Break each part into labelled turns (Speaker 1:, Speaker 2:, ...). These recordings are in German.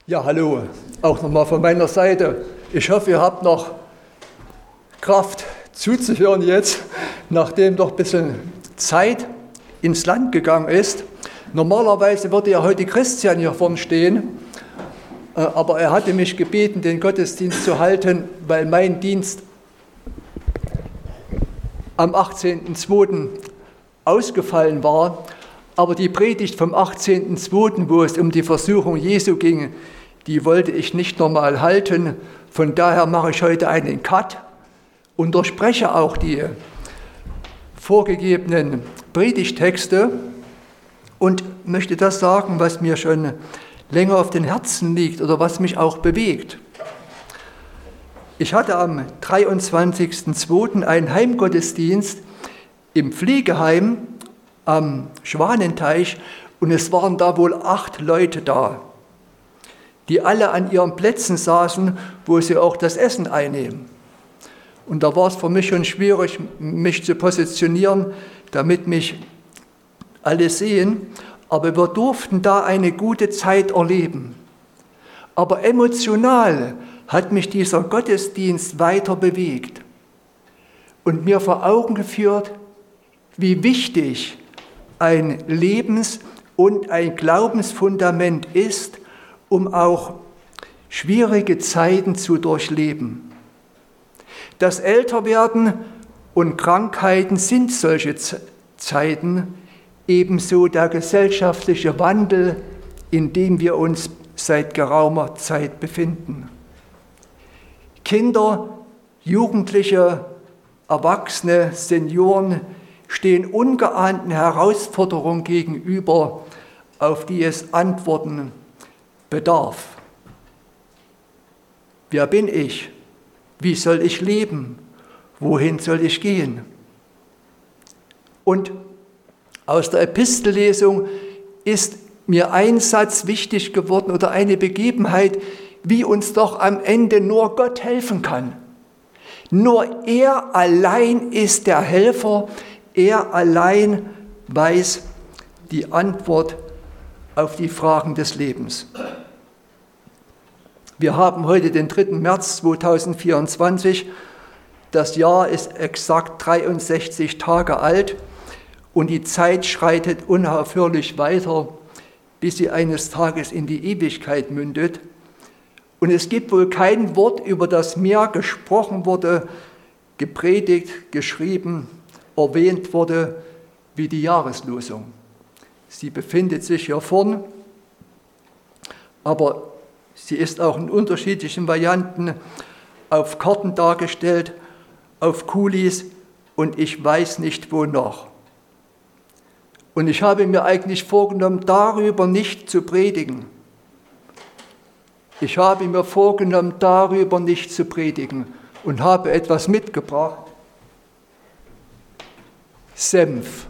Speaker 1: Ja, hallo, auch nochmal von meiner Seite. Ich hoffe, ihr habt noch Kraft zuzuhören jetzt, nachdem doch ein bisschen Zeit ins Land gegangen ist. Normalerweise würde ja heute Christian hier vorne stehen, aber er hatte mich gebeten, den Gottesdienst zu halten, weil mein Dienst am 18.02. ausgefallen war. Aber die Predigt vom 18.02., wo es um die Versuchung Jesu ging, die wollte ich nicht nochmal halten. Von daher mache ich heute einen Cut und durchspreche auch die vorgegebenen Predigttexte und möchte das sagen, was mir schon länger auf den Herzen liegt oder was mich auch bewegt. Ich hatte am 23.02. einen Heimgottesdienst im Pflegeheim am Schwanenteich und es waren da wohl 8 Leute da, die alle an ihren Plätzen saßen, wo sie auch das Essen einnehmen. Und da war es für mich schon schwierig, mich zu positionieren, damit mich alle sehen, aber wir durften da eine gute Zeit erleben. Aber emotional hat mich dieser Gottesdienst weiter bewegt und mir vor Augen geführt, wie wichtig ein Lebens- und ein Glaubensfundament ist, um auch schwierige Zeiten zu durchleben. Das Älterwerden und Krankheiten sind solche Zeiten, ebenso der gesellschaftliche Wandel, in dem wir uns seit geraumer Zeit befinden. Kinder, Jugendliche, Erwachsene, Senioren stehen ungeahnten Herausforderungen gegenüber, auf die es Antworten bedarf. Wer bin ich? Wie soll ich leben? Wohin soll ich gehen? Und aus der Epistellesung ist mir ein Satz wichtig geworden oder eine Begebenheit, wie uns doch am Ende nur Gott helfen kann. Nur er allein ist der Helfer, er allein weiß die Antwort auf die Fragen des Lebens. Wir haben heute den 3. März 2024. Das Jahr ist exakt 63 Tage alt und die Zeit schreitet unaufhörlich weiter, bis sie eines Tages in die Ewigkeit mündet. Und es gibt wohl kein Wort, über das mehr gesprochen wurde, gepredigt, geschrieben, erwähnt wurde, wie die Jahreslosung. Sie befindet sich hier vorn, aber sie ist auch in unterschiedlichen Varianten auf Karten dargestellt, auf Kulis und ich weiß nicht wo noch. Und ich habe mir eigentlich vorgenommen, darüber nicht zu predigen. Ich habe mir vorgenommen, darüber nicht zu predigen und habe etwas mitgebracht. Senf.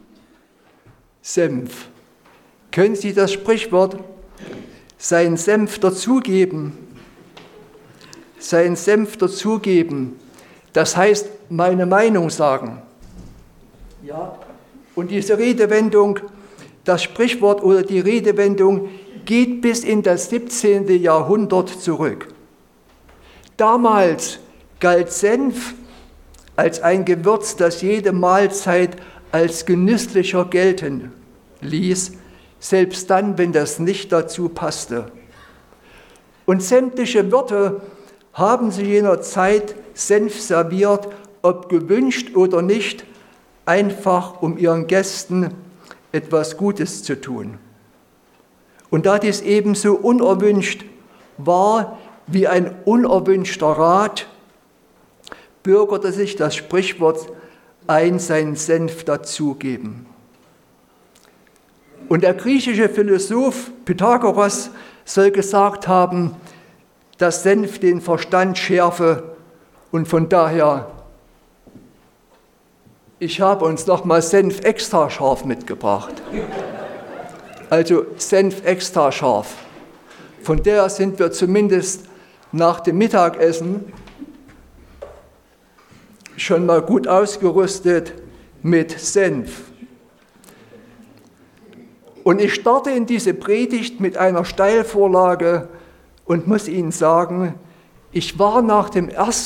Speaker 1: Senf. Können Sie das Sprichwort seinen Senf dazugeben? Seinen Senf dazugeben, das heißt meine Meinung sagen. Ja. Und diese Redewendung, das Sprichwort oder die Redewendung geht bis in das 17. Jahrhundert zurück. Damals galt Senf als ein Gewürz, das jede Mahlzeit als genüsslicher gelten ließ, selbst dann, wenn das nicht dazu passte. Und sämtliche Wirte haben zu jener Zeit Senf serviert, ob gewünscht oder nicht, einfach um ihren Gästen etwas Gutes zu tun. Und da dies ebenso unerwünscht war wie ein unerwünschter Rat, bürgerte sich das Sprichwort ein, seinen Senf dazugeben. Und der griechische Philosoph Pythagoras soll gesagt haben, dass Senf den Verstand schärfe und von daher, ich habe uns nochmal Senf extra scharf mitgebracht. Also Senf extra scharf. Von der sind wir zumindest nach dem Mittagessen schon mal gut ausgerüstet mit Senf. Und ich starte in diese Predigt mit einer Steilvorlage und muss Ihnen sagen, ich war nach dem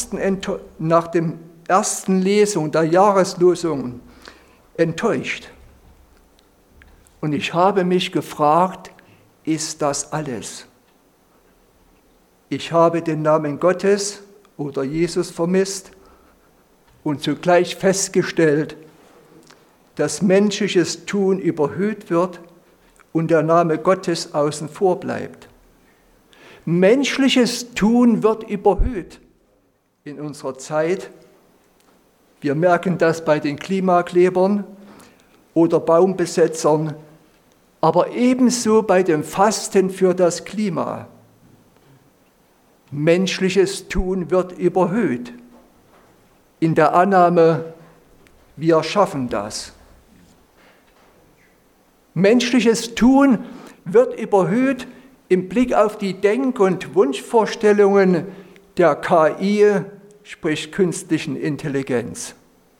Speaker 1: ersten Lesung der Jahreslosung enttäuscht. Und ich habe mich gefragt, ist das alles? Ich habe den Namen Gottes oder Jesus vermisst und zugleich festgestellt, dass menschliches Tun überhöht wird und der Name Gottes außen vor bleibt. Menschliches Tun wird überhöht in unserer Zeit. Wir merken das bei den Klimaklebern oder Baumbesetzern, aber ebenso bei dem Fasten für das Klima. Menschliches Tun wird überhöht in der Annahme, wir schaffen das. Menschliches Tun wird überhöht im Blick auf die Denk- und Wunschvorstellungen der KI, sprich künstlichen Intelligenz.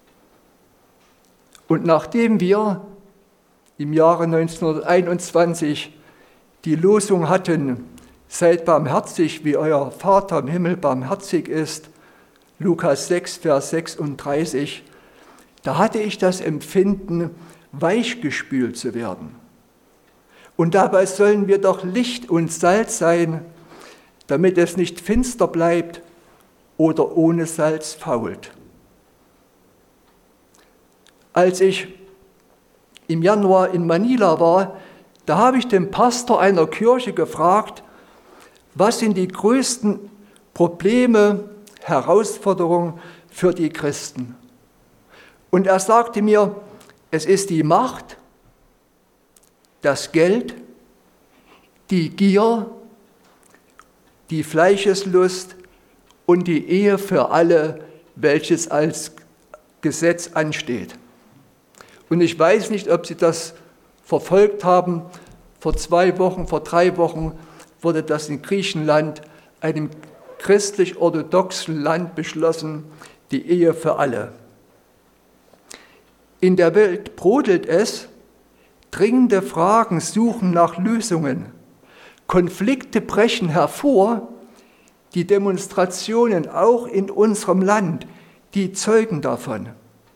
Speaker 1: Und nachdem wir im Jahre 1921 die Losung hatten, seid barmherzig, wie euer Vater im Himmel barmherzig ist, Lukas 6, Vers 36, da hatte ich das Empfinden, weichgespült zu werden. Und dabei sollen wir doch Licht und Salz sein, damit es nicht finster bleibt oder ohne Salz fault. Als ich im Januar in Manila war, da habe ich den Pastor einer Kirche gefragt, was sind die größten Probleme, Herausforderungen für die Christen? Und er sagte mir, es ist die Macht, das Geld, die Gier, die Fleischeslust und die Ehe für alle, welches als Gesetz ansteht. Und ich weiß nicht, ob Sie das verfolgt haben. Vor 2 Wochen, vor 3 Wochen wurde das in Griechenland, einem christlich-orthodoxen Land, beschlossen, die Ehe für alle. In der Welt brodelt es, dringende Fragen suchen nach Lösungen. Konflikte brechen hervor, die Demonstrationen auch in unserem Land, die zeugen davon.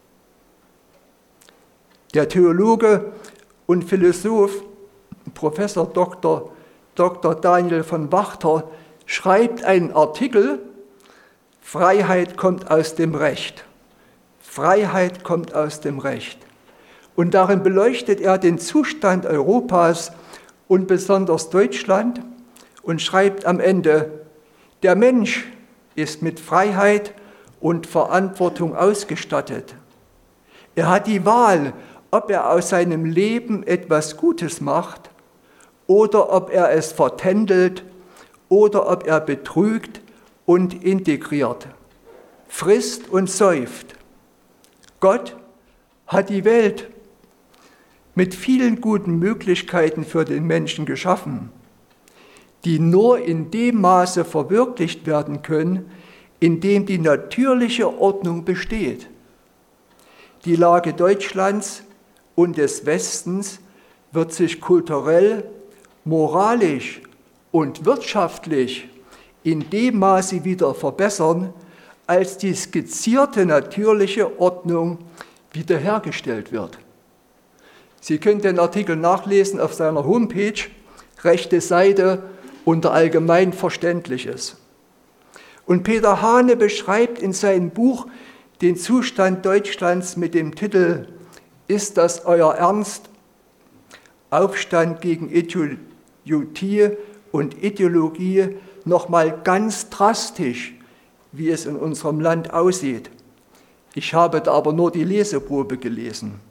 Speaker 1: Der Theologe und Philosoph Professor Dr. Daniel von Wachter schreibt einen Artikel, Freiheit kommt aus dem Recht. Freiheit kommt aus dem Recht. Und darin beleuchtet er den Zustand Europas und besonders Deutschland und schreibt am Ende, der Mensch ist mit Freiheit und Verantwortung ausgestattet. Er hat die Wahl, ob er aus seinem Leben etwas Gutes macht oder ob er es vertändelt oder ob er betrügt und integriert, frisst und säuft. Gott hat die Welt mit vielen guten Möglichkeiten für den Menschen geschaffen, die nur in dem Maße verwirklicht werden können, in dem die natürliche Ordnung besteht. Die Lage Deutschlands und des Westens wird sich kulturell, moralisch und wirtschaftlich in dem Maße wieder verbessern, als die skizzierte natürliche Ordnung wiederhergestellt wird. Sie können den Artikel nachlesen auf seiner Homepage, rechte Seite, unter Allgemeinverständliches. Und Peter Hane beschreibt in seinem Buch den Zustand Deutschlands mit dem Titel »Ist das euer Ernst? Aufstand gegen Idiotie und Ideologie« nochmal ganz drastisch, wie es in unserem Land aussieht. Ich habe da aber nur die Leseprobe gelesen.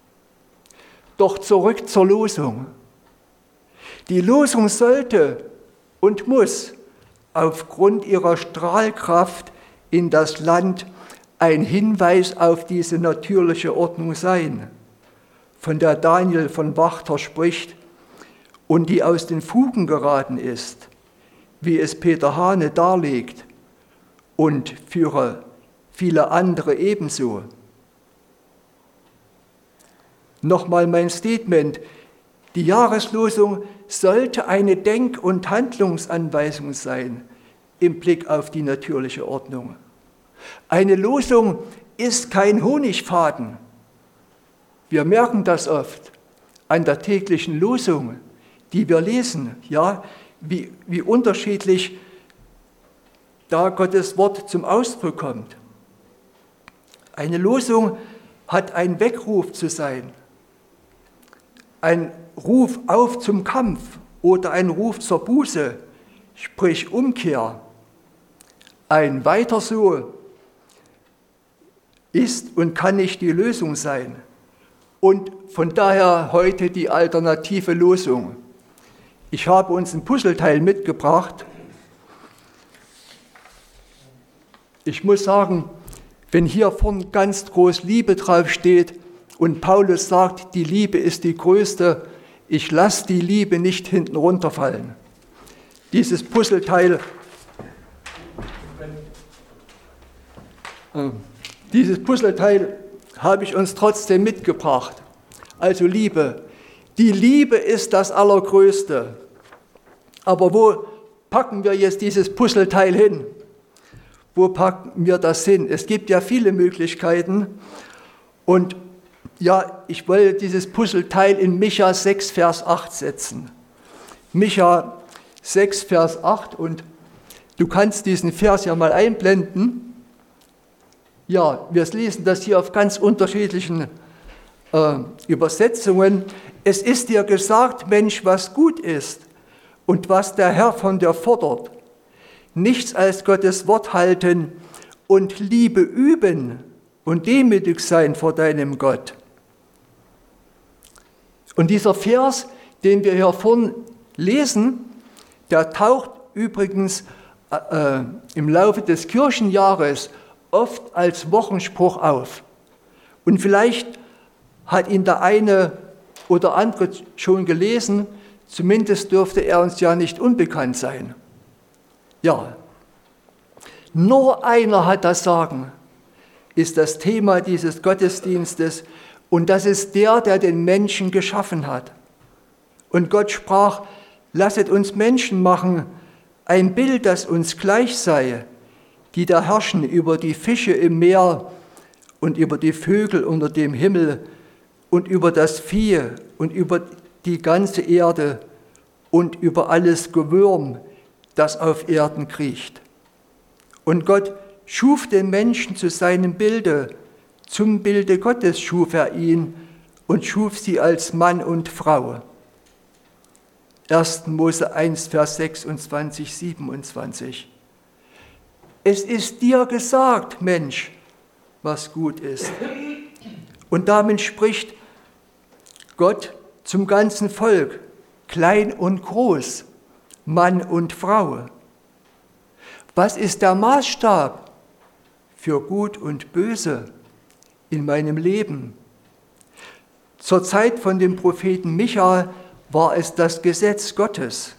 Speaker 1: Doch zurück zur Losung. Die Losung sollte und muss aufgrund ihrer Strahlkraft in das Land ein Hinweis auf diese natürliche Ordnung sein, von der Daniel von Wachter spricht und die aus den Fugen geraten ist, wie es Peter Hane darlegt und für viele andere ebenso. Nochmal mein Statement, Die Jahreslosung sollte eine Denk- und Handlungsanweisung sein im Blick auf die natürliche Ordnung. Eine Losung ist kein Honigfaden. Wir merken das oft an der täglichen Losung, die wir lesen, ja, wie unterschiedlich da Gottes Wort zum Ausdruck kommt. Eine Losung hat ein Weckruf zu sein, ein Ruf auf zum Kampf oder ein Ruf zur Buße, sprich Umkehr. Ein Weiter so ist und kann nicht die Lösung sein. Und von daher heute die alternative Losung. Ich habe uns ein Puzzleteil mitgebracht. Ich muss sagen, wenn hier vorne ganz groß Liebe drauf steht und Paulus sagt, die Liebe ist die größte, ich lasse die Liebe nicht hinten runterfallen. Dieses Puzzleteil habe ich uns trotzdem mitgebracht. Also Liebe. Die Liebe ist das Allergrößte. Aber wo packen wir jetzt dieses Puzzleteil hin? Wo packen wir das hin? Es gibt ja viele Möglichkeiten. Und ja, ich wollte dieses Puzzleteil in Micha 6, Vers 8 setzen. Micha 6, Vers 8. Und du kannst diesen Vers ja mal einblenden. Ja, wir lesen das hier auf ganz unterschiedlichen Übersetzungen. Es ist dir gesagt, Mensch, was gut ist und was der Herr von dir fordert. Nichts als Gottes Wort halten und Liebe üben und demütig sein vor deinem Gott. Und dieser Vers, den wir hier vorne lesen, der taucht übrigens im Laufe des Kirchenjahres oft als Wochenspruch auf. Und vielleicht hat ihn der eine oder andere schon gelesen, zumindest dürfte er uns ja nicht unbekannt sein. Ja, nur einer hat das Sagen, ist das Thema dieses Gottesdienstes, und das ist der den Menschen geschaffen hat. Und Gott sprach, lasset uns Menschen machen, ein Bild, das uns gleich sei, die da herrschen über die Fische im Meer und über die Vögel unter dem Himmel und über das Vieh und über die ganze Erde und über alles Gewürm, das auf Erden kriecht. Und Gott schuf den Menschen zu seinem Bilde, zum Bilde Gottes schuf er ihn und schuf sie als Mann und Frau. 1. Mose 1, Vers 26, 27. Es ist dir gesagt, Mensch, was gut ist. Und damit spricht Gott zum ganzen Volk, klein und groß, Mann und Frau. Was ist der Maßstab für Gut und Böse in meinem Leben? Zur Zeit von dem Propheten Micha war es das Gesetz Gottes.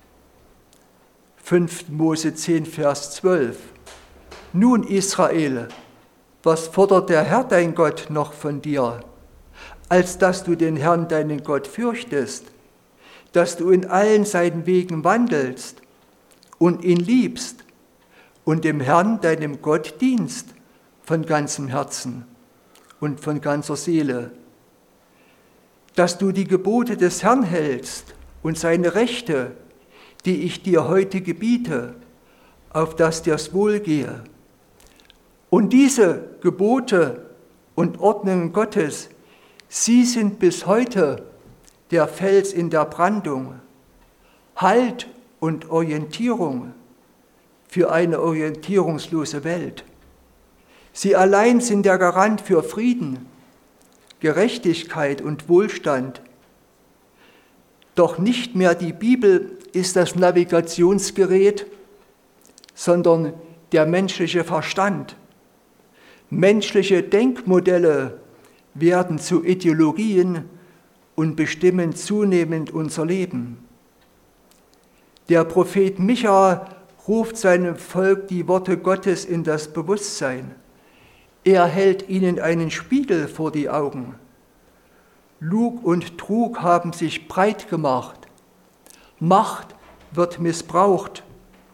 Speaker 1: 5. Mose 10, Vers 12. Nun, Israel, was fordert der Herr, dein Gott, noch von dir, als dass du den Herrn, deinen Gott, fürchtest, dass du in allen seinen Wegen wandelst und ihn liebst und dem Herrn, deinem Gott, dienst von ganzem Herzen und von ganzer Seele, dass du die Gebote des Herrn hältst und seine Rechte, die ich dir heute gebiete, auf dass dir's wohlgehe. Und diese Gebote und Ordnungen Gottes, sie sind bis heute der Fels in der Brandung, Halt und Orientierung für eine orientierungslose Welt. Sie allein sind der Garant für Frieden, Gerechtigkeit und Wohlstand. Doch nicht mehr die Bibel ist das Navigationsgerät, sondern der menschliche Verstand. Menschliche Denkmodelle werden zu Ideologien und bestimmen zunehmend unser Leben. Der Prophet Micha ruft seinem Volk die Worte Gottes in das Bewusstsein. Er hält ihnen einen Spiegel vor die Augen. Lug und Trug haben sich breit gemacht. Macht wird missbraucht.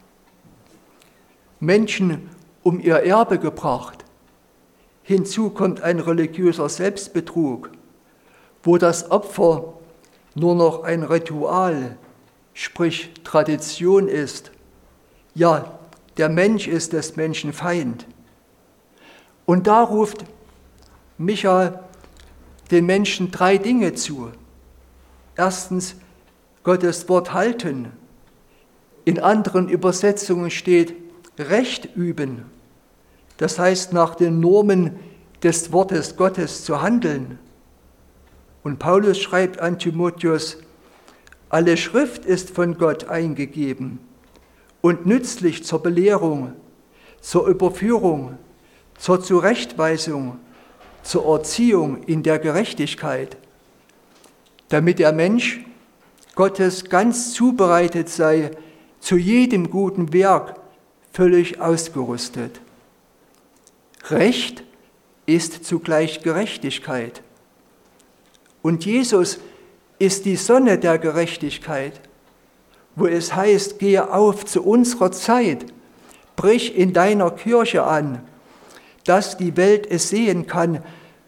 Speaker 1: Menschen um ihr Erbe gebracht. Hinzu kommt ein religiöser Selbstbetrug, wo das Opfer nur noch ein Ritual, sprich Tradition ist. Ja, der Mensch ist des Menschen Feind. Und da ruft Micha den Menschen 3 Dinge zu. Erstens, Gottes Wort halten. In anderen Übersetzungen steht Recht üben. Das heißt, nach den Normen des Wortes Gottes zu handeln. Und Paulus schreibt an Timotheus, alle Schrift ist von Gott eingegeben und nützlich zur Belehrung, zur Überführung, zur Zurechtweisung, zur Erziehung in der Gerechtigkeit, damit der Mensch Gottes ganz zubereitet sei, zu jedem guten Werk völlig ausgerüstet. Recht ist zugleich Gerechtigkeit. Und Jesus ist die Sonne der Gerechtigkeit, wo es heißt, gehe auf zu unserer Zeit, brich in deiner Kirche an, dass die Welt es sehen kann.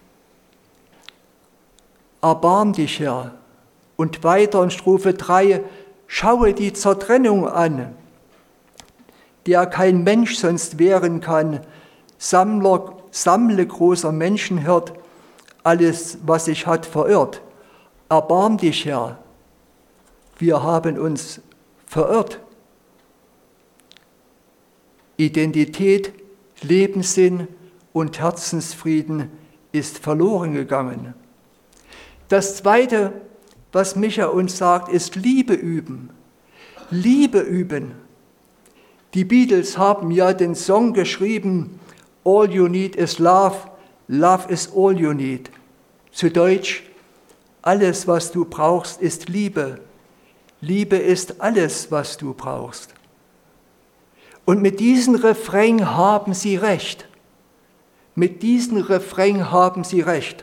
Speaker 1: Erbarm dich, Herr. Und weiter in Strophe 3, schaue die Zertrennung an, der kein Mensch sonst wehren kann. Sammle großer Menschenhirt, alles, was sich hat verirrt. Erbarm dich, Herr. Wir haben uns verirrt. Identität, Lebenssinn und Herzensfrieden ist verloren gegangen. Das Zweite, was Micha uns sagt, ist Liebe üben. Liebe üben. Die Beatles haben ja den Song geschrieben, All you need is love, love is all you need. Zu Deutsch, alles, was du brauchst, ist Liebe. Liebe ist alles, was du brauchst. Und mit diesem Refrain haben sie recht. Mit diesem Refrain haben sie recht.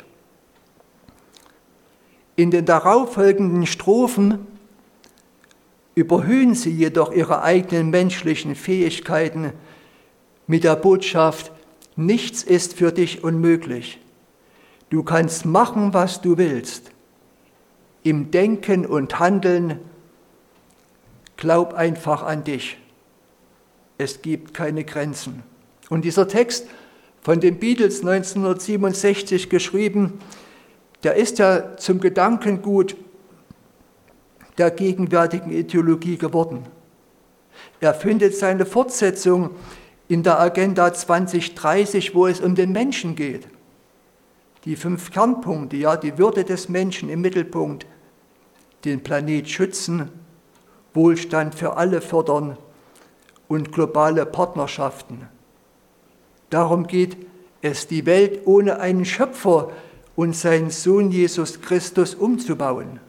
Speaker 1: In den darauffolgenden Strophen überhöhen sie jedoch ihre eigenen menschlichen Fähigkeiten mit der Botschaft, nichts ist für dich unmöglich. Du kannst machen, was du willst. Im Denken und Handeln glaub einfach an dich. Es gibt keine Grenzen. Und dieser Text von den Beatles 1967 geschrieben, der ist ja zum Gedankengut der gegenwärtigen Ideologie geworden. Er findet seine Fortsetzung in der Agenda 2030, wo es um den Menschen geht. Die 5 Kernpunkte, ja, die Würde des Menschen im Mittelpunkt, den Planet schützen, Wohlstand für alle fördern und globale Partnerschaften. Darum geht es, die Welt ohne einen Schöpfer und seinen Sohn Jesus Christus umzubauen.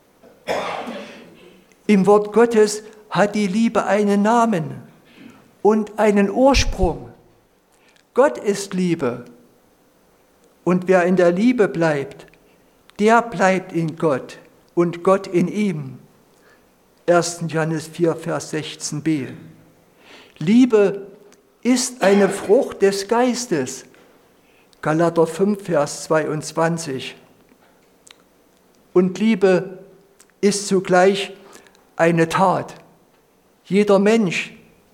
Speaker 1: Im Wort Gottes hat die Liebe einen Namen und einen Ursprung. Gott ist Liebe. Und wer in der Liebe bleibt, der bleibt in Gott und Gott in ihm. 1. Johannes 4, Vers 16b. Liebe ist eine Frucht des Geistes. Galater 5, Vers 22. Und Liebe ist zugleich eine Tat. Jeder Mensch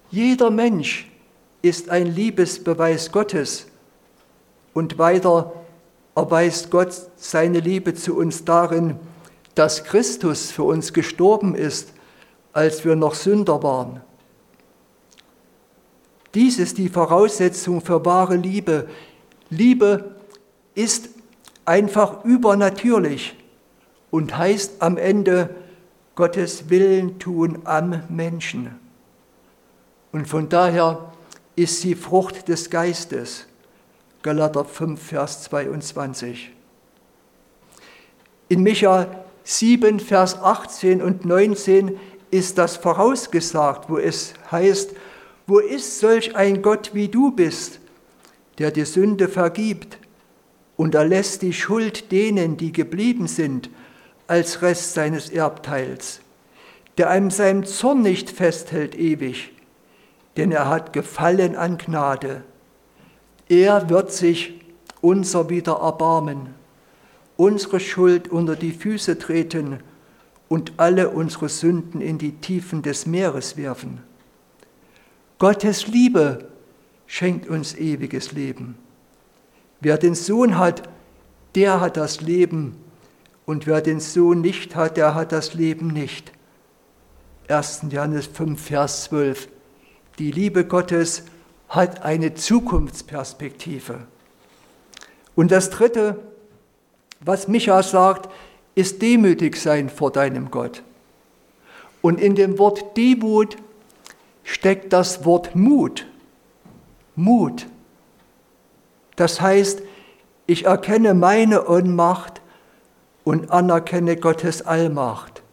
Speaker 1: ist ein Liebesbeweis Gottes. Und weiter erweist Gott seine Liebe zu uns darin, dass Christus für uns gestorben ist, als wir noch Sünder waren. Dies ist die Voraussetzung für wahre Liebe. Liebe ist einfach übernatürlich und heißt am Ende Gottes Willen tun am Menschen. Und von daher ist sie Frucht des Geistes. Galater 5, Vers 22. In Micha 7, Vers 18 und 19 ist das vorausgesagt, wo es heißt, wo ist solch ein Gott wie du bist, der die Sünde vergibt, und erlässt die Schuld denen, die geblieben sind, als Rest seines Erbteils, der an seinem Zorn nicht festhält ewig, denn er hat Gefallen an Gnade. Er wird sich unser wieder erbarmen, unsere Schuld unter die Füße treten und alle unsere Sünden in die Tiefen des Meeres werfen. Gottes Liebe schenkt uns ewiges Leben. Wer den Sohn hat, der hat das Leben, und wer den Sohn nicht hat, der hat das Leben nicht. 1. Johannes 5, Vers 12. Die Liebe Gottes hat eine Zukunftsperspektive. Und das Dritte, was Micha sagt, ist demütig sein vor deinem Gott. Und in dem Wort Demut steckt das Wort Mut. Mut. Das heißt, ich erkenne meine Ohnmacht und anerkenne Gottes Allmacht.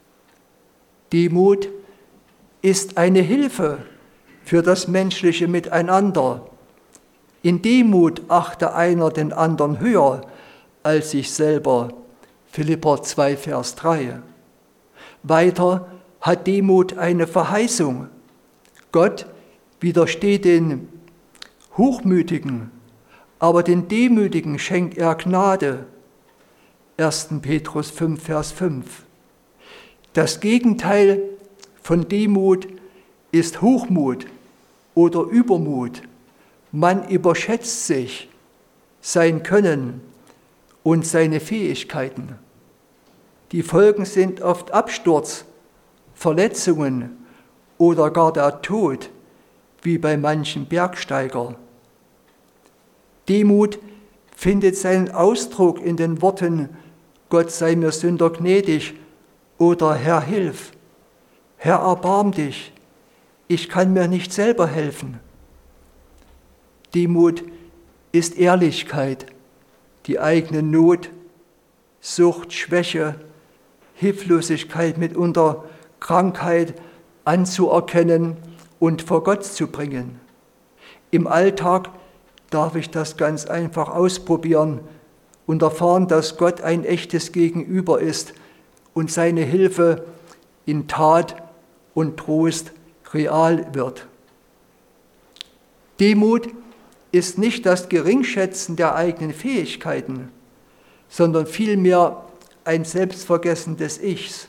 Speaker 1: Demut ist eine Hilfe für das menschliche Miteinander. In Demut achte einer den anderen höher als sich selber. Philipper 2, Vers 3. Weiter hat Demut eine Verheißung. Gott widersteht den Hochmütigen, aber den Demütigen schenkt er Gnade. 1. Petrus 5, Vers 5. Das Gegenteil von Demut ist Hochmut oder Übermut. Man überschätzt sich, sein Können und seine Fähigkeiten. Die Folgen sind oft Absturz, Verletzungen oder gar der Tod, wie bei manchen Bergsteiger. Demut findet seinen Ausdruck in den Worten Gott sei mir Sünder gnädig oder Herr, hilf. Herr, erbarm dich. Ich kann mir nicht selber helfen. Demut ist Ehrlichkeit, die eigene Not, Sucht, Schwäche, Hilflosigkeit, mitunter Krankheit anzuerkennen und vor Gott zu bringen. Im Alltag darf ich das ganz einfach ausprobieren und erfahren, dass Gott ein echtes Gegenüber ist und seine Hilfe in Tat und Trost real wird. Demut ist nicht das Geringschätzen der eigenen Fähigkeiten, sondern vielmehr ein Selbstvergessen des Ichs.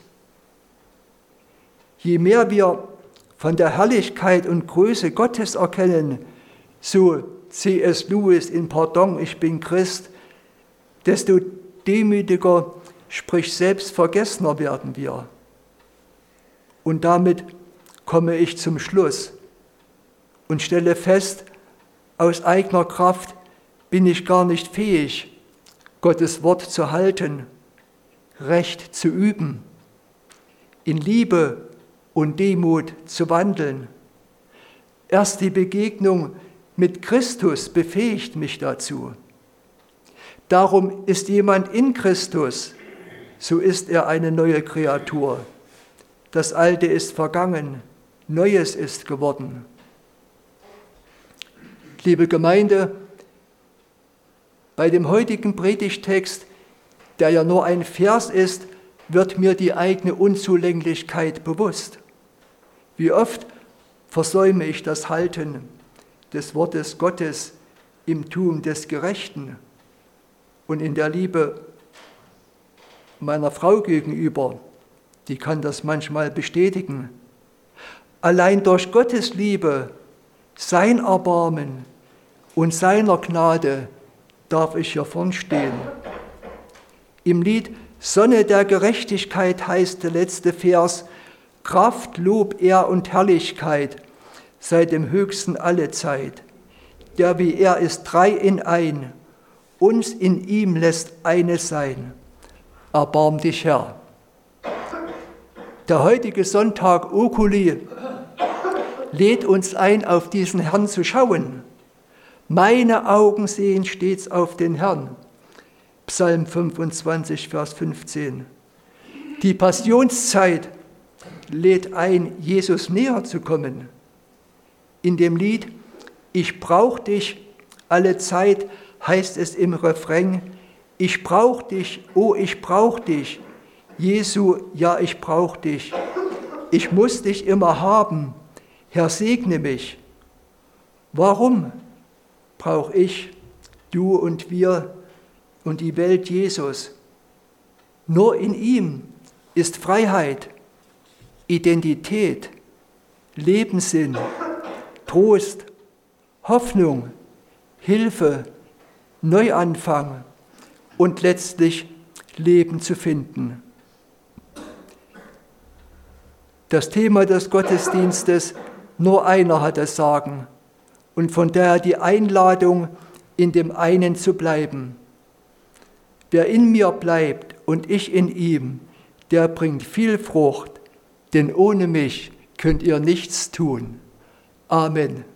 Speaker 1: Je mehr wir von der Herrlichkeit und Größe Gottes erkennen, so C.S. Lewis in Pardon, ich bin Christ, desto demütiger, sprich selbstvergessener werden wir. Und damit komme ich zum Schluss und stelle fest, aus eigener Kraft bin ich gar nicht fähig, Gottes Wort zu halten, Recht zu üben, in Liebe und Demut zu wandeln. Erst die Begegnung mit Christus befähigt mich dazu. Darum ist jemand in Christus, so ist er eine neue Kreatur. Das Alte ist vergangen, Neues ist geworden. Liebe Gemeinde, bei dem heutigen Predigtext, der ja nur ein Vers ist, wird mir die eigene Unzulänglichkeit bewusst. Wie oft versäume ich das Halten des Wortes Gottes im Tun des Gerechten und in der Liebe meiner Frau gegenüber, die kann das manchmal bestätigen. Allein durch Gottes Liebe, sein Erbarmen und seiner Gnade darf ich hier vorn stehen. Im Lied Sonne der Gerechtigkeit heißt der letzte Vers, Kraft, Lob, Ehr und Herrlichkeit sei dem Höchsten alle Zeit. Der wie er ist drei in ein, uns in ihm lässt eines sein. Erbarm dich, Herr. Der heutige Sonntag Oculi lädt uns ein, auf diesen Herrn zu schauen. Meine Augen sehen stets auf den Herrn. Psalm 25, Vers 15. Die Passionszeit lädt ein, Jesus näher zu kommen. In dem Lied Ich brauch dich alle Zeit heißt es im Refrain, ich brauch dich, oh ich brauch dich, Jesu, ja ich brauch dich. Ich muss dich immer haben, Herr segne mich. Warum brauche ich, du und wir und die Welt Jesus? Nur in ihm ist Freiheit, Identität, Lebenssinn, Trost, Hoffnung, Hilfe, Neuanfang und letztlich Leben zu finden. Das Thema des Gottesdienstes, nur einer hat das Sagen und von daher die Einladung, in dem einen zu bleiben. Wer in mir bleibt und ich in ihm, der bringt viel Frucht, denn ohne mich könnt ihr nichts tun. Amen.